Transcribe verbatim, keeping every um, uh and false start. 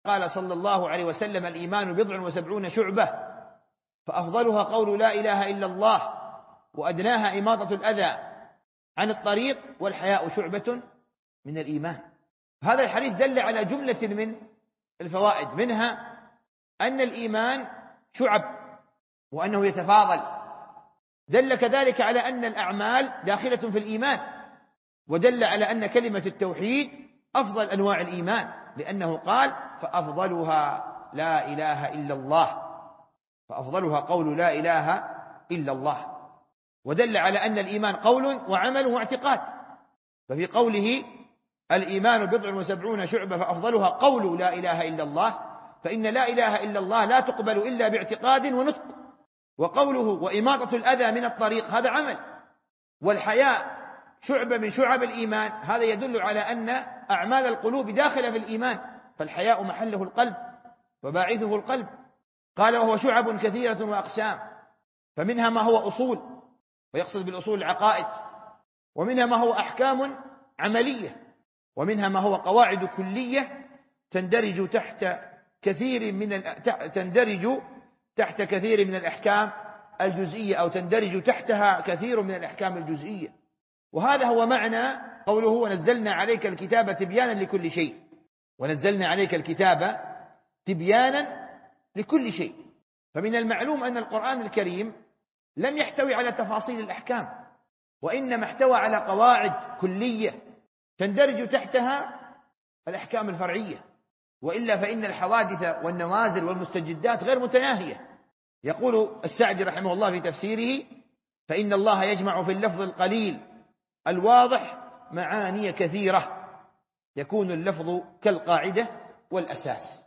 قال صلى الله عليه وسلم: الإيمان بضع وسبعون شعبة، فأفضلها قول لا إله إلا الله، وأدناها إماطة الأذى عن الطريق، والحياء شعبة من الإيمان. هذا الحديث دل على جملة من الفوائد، منها أن الإيمان شعب وأنه يتفاضل. دل كذلك على أن الأعمال داخلة في الإيمان، ودل على أن كلمة التوحيد أفضل أنواع الإيمان، لأنه قال: فأفضلها لا إله إلا الله، فأفضلها قول لا إله إلا الله. ودل على أن الإيمان قول وعمل واعتقاد، ففي قوله: الإيمان بضع وسبعون شعبة فأفضلها قول لا إله إلا الله، فإن لا إله إلا الله لا تقبل إلا باعتقاد ونطق. وقوله: وإماطة الأذى من الطريق، هذا عمل. والحياء شعبة من شعب الإيمان، هذا يدل على أن أعمال القلوب داخلة في الإيمان، فالحياء محله القلب وباعثه القلب. قال: وهو شعب كثيرة وأقسام، فمنها ما هو أصول، ويقصد بالأصول العقائد، ومنها ما هو أحكام عملية، ومنها ما هو قواعد كلية تندرج تحت كثير من تندرج تحت كثير من الأحكام الجزئية، أو تندرج تحتها كثير من الأحكام الجزئية. وهذا هو معنى قوله: ونزلنا عليك الكتاب تبيانا لكل شيء. ونزلنا عليك الكتاب تبيانا لكل شيء. فمن المعلوم أن القرآن الكريم لم يحتوي على تفاصيل الأحكام، وإنما احتوى على قواعد كلية تندرج تحتها الأحكام الفرعية، وإلا فإن الحوادث والنوازل والمستجدات غير متناهية. يقول السعدي رحمه الله في تفسيره: فإن الله يجمع في اللفظ القليل الواضح معاني كثيرة، يكون اللفظ كالقاعدة والأساس.